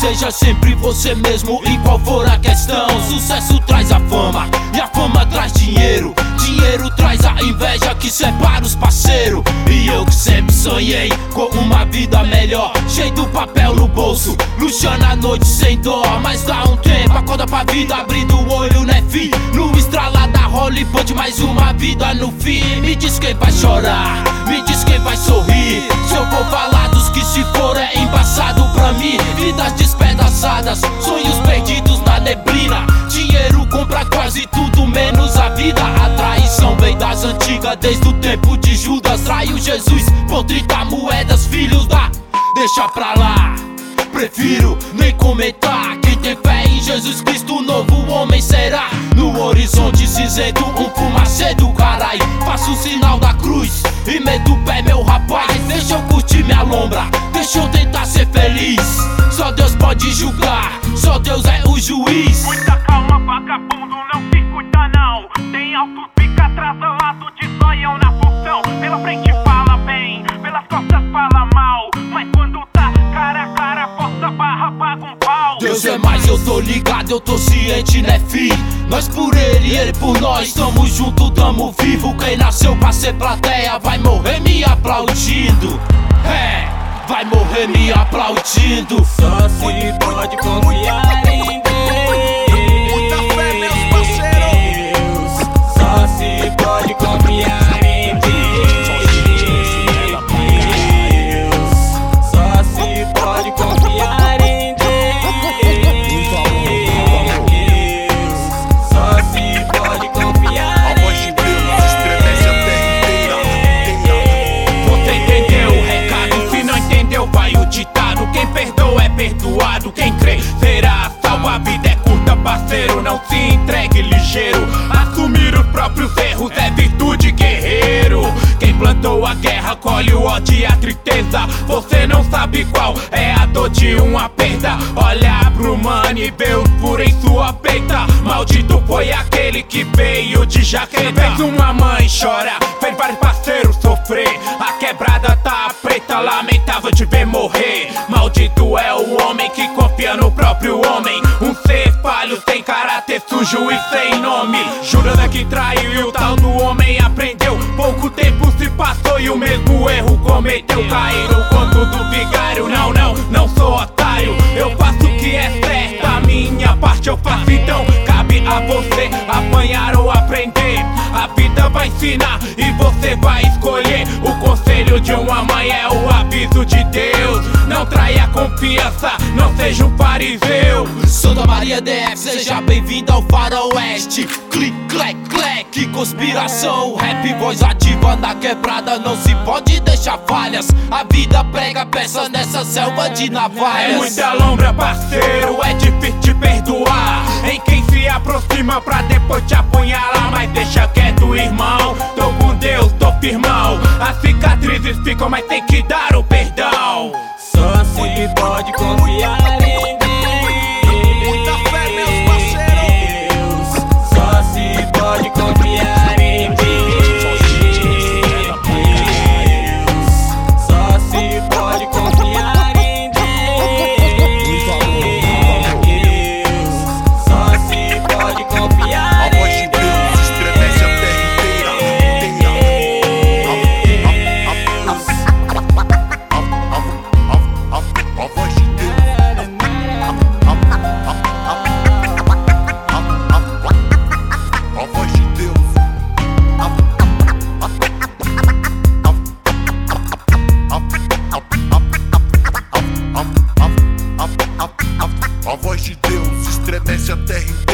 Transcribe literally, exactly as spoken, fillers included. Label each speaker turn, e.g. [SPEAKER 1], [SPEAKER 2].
[SPEAKER 1] Seja sempre você mesmo e qual for a questão. Sucesso traz a fama e a fama traz dinheiro. Dinheiro traz a inveja que separa os parceiros. E eu que sempre sonhei com uma vida melhor, cheio do papel no bolso, luxando a noite sem dó. Mas dá um tempo, acorda pra vida, abrindo o olho, né fi? No estralar da Hollywood, mais uma vida no fim. Me diz quem vai chorar, me diz quem vai sorrir. Se eu for falar dos que se foram é embaçado pra mim. Vidas despedaçadas, sonhos perdidos na neblina. Dinheiro compra quase tudo menos a vida. A traição vem das antigas, desde o tempo de Judas. Traiu Jesus por trinta moedas, filhos da... Deixa pra lá, prefiro nem comentar. Quem tem fé em Jesus Cristo, novo homem será. No horizonte cinzento, um fumacê do carai. Faço o sinal da cruz e meto o pé, meu rapaz. Deixa eu curtir minha lombra, deixa eu tentar ser feliz. Só Deus pode julgar, só Deus é o juiz.
[SPEAKER 2] Muita calma, vagabundo, não se cuida não. Tem alto, fica atrasado de zoião na função. Pela frente fala bem, pelas costas fala mal. Mas quando tá cara a cara, força barra, paga um pau.
[SPEAKER 1] Deus é mais, eu tô ligado, eu tô ciente, né fi? Nós por ele, ele por nós, tamo junto, tamo vivo. Quem nasceu pra ser plateia vai morrer me aplaudindo. É, vai morrer me aplaudindo.
[SPEAKER 3] Só se pode confiar em Deus.
[SPEAKER 4] Muita fé, meus parceiros.
[SPEAKER 3] Só se pode confiar em Deus. Só se pode confiar em Deus. Só se pode confiar em Deus.
[SPEAKER 4] Estremece a terra inteira.
[SPEAKER 1] Você entendeu o recado? Se não entendeu, vai o ditado. Quem perdoa é perdoado, quem crê será salvo. A vida é curta, parceiro, não se entregue ligeiro. Assumir os próprios erros é virtude, guerreiro. Quem plantou a guerra colhe o ódio e a tristeza. Você não sabe qual é a dor de uma perda. Olha pro mano e vê o furo em sua peita. Maldito foi aquele que veio de jaqueta. Fez uma mãe chorar, fez vários parceiros sofrer. A quebrada tá preta, lamentável de ver morrer. Maldito é o homem que confia no próprio homem. Um ser falho, sem caráter, sujo e sem nome. Jurando que traiu e o tal do homem aprendeu. Pouco tempo se passou e o mesmo erro cometeu. Cair no conto do vigário, não, não, não sou otário. Eu faço o que é certo, a minha parte eu faço. Então cabe a você apanhar ou aprender. A vida vai ensinar e você vai escolher. O conselho de uma mãe é o aviso de Deus. Não traia a confiança, não seja um fariseu. Sou da Maria D F, seja bem-vindo ao faroeste. Clic, clec, clec, que conspiração. Rap, voz ativa na quebrada, não se pode deixar falhas. A vida prega peça nessa selva de navalhas. É muita lombra, parceiro, é difícil de perdoar em quem se aproxima pra depois te apunhalar. Mas deixa quieto, irmão, tô com Deus, tô firmão. As cicatrizes ficam, mas tem que dar o perdão.
[SPEAKER 3] Só se pode confiar em Deus.
[SPEAKER 4] Muita fé, meus parceiros.
[SPEAKER 3] Só se pode confiar em Deus. Só se pode confiar em Deus. Só se pode confiar
[SPEAKER 4] A voz de Deus estremece a terra inteira. A voz de Deus. A voz de Deus. A voz de Deus estremece a terra inteira.